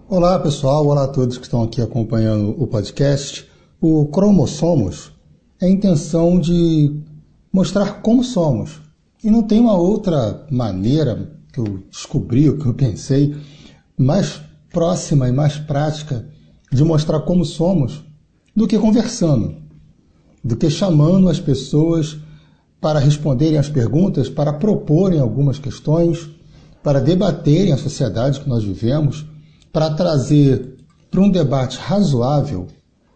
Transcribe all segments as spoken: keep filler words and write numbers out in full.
Olá pessoal, olá a todos que estão aqui acompanhando o podcast. O Cromossomos é a intenção de mostrar como somos. E não tem uma outra maneira que eu descobri, o que eu pensei, mais próxima e mais prática de mostrar como somos do que conversando, do que chamando as pessoas para responderem às perguntas, para proporem algumas questões, para debaterem a sociedade que nós vivemos, para trazer para um debate razoável,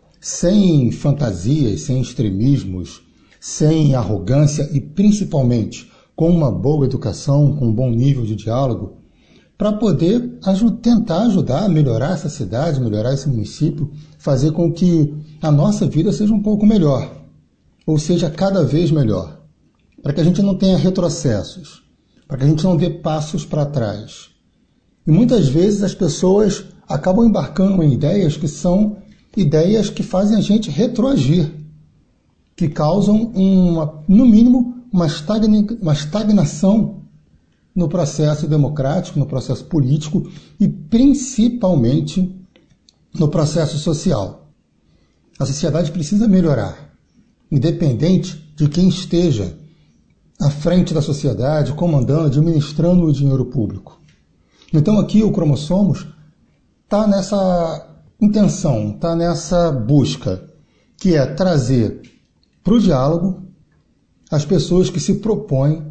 sem fantasias, sem extremismos, sem arrogância e principalmente com uma boa educação, com um bom nível de diálogo, para poder aj- tentar ajudar a melhorar essa cidade, melhorar esse município, fazer com que a nossa vida seja um pouco melhor, ou seja, cada vez melhor, para que a gente não tenha retrocessos, para que a gente não dê passos para trás. E muitas vezes as pessoas acabam embarcando em ideias que são ideias que fazem a gente retroagir, que causam, uma, no mínimo, uma, estagna, uma estagnação no processo democrático, no processo político e principalmente no processo social. A sociedade precisa melhorar, independente de quem esteja à frente da sociedade, comandando, administrando o dinheiro público. Então aqui o Cromossomos está nessa intenção, está nessa busca, que é trazer para o diálogo as pessoas que se propõem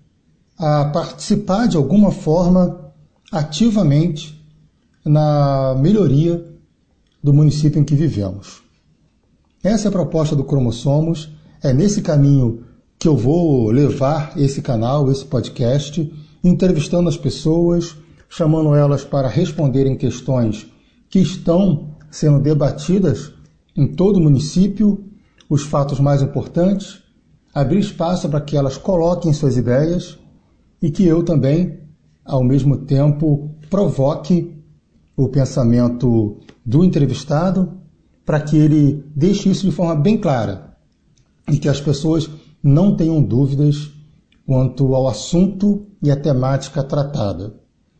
a participar de alguma forma ativamente na melhoria do município em que vivemos. Essa é a proposta do Cromossomos, é nesse caminho que eu vou levar esse canal, esse podcast, entrevistando as pessoas, chamando elas para responderem questões que estão sendo debatidas em todo o município, os fatos mais importantes, abrir espaço para que elas coloquem suas ideias e que eu também, ao mesmo tempo, provoque o pensamento do entrevistado para que ele deixe isso de forma bem clara e que as pessoas não tenham dúvidas quanto ao assunto e à temática tratada.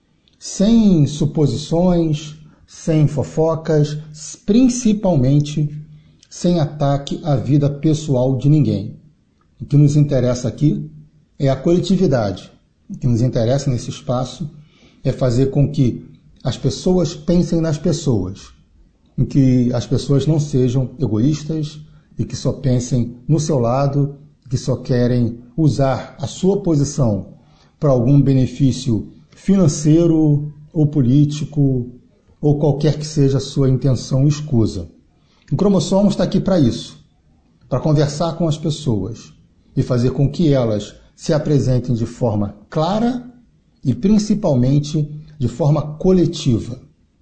Sem suposições, sem fofocas, principalmente sem ataque à vida pessoal de ninguém. O que nos interessa aqui é a coletividade. O que nos interessa nesse espaço é fazer com que as pessoas pensem nas pessoas, em que as pessoas não sejam egoístas e que só pensem no seu lado, que só querem usar a sua posição para algum benefício financeiro ou político, ou qualquer que seja a sua intenção escusa. O Cromossomos está aqui para isso, para conversar com as pessoas e fazer com que elas se apresentem de forma clara e principalmente de forma coletiva.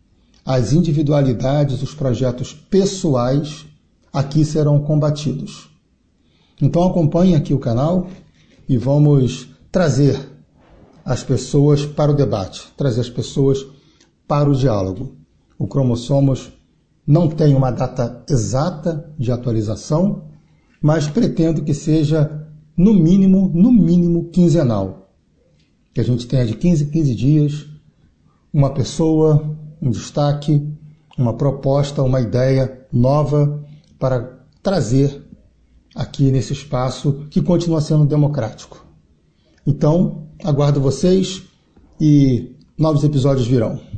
As individualidades, os projetos pessoais aqui serão combatidos. Então acompanhe aqui o canal e vamos trazer as pessoas para o debate, trazer as pessoas para o diálogo. O Cromossomos não tem uma data exata de atualização, mas pretendo que seja, no mínimo, no mínimo, quinzenal. Que a gente tenha de quinze em quinze dias uma pessoa, um destaque, uma proposta, uma ideia nova para trazer aqui nesse espaço que continua sendo democrático. Então, aguardo vocês e novos episódios virão.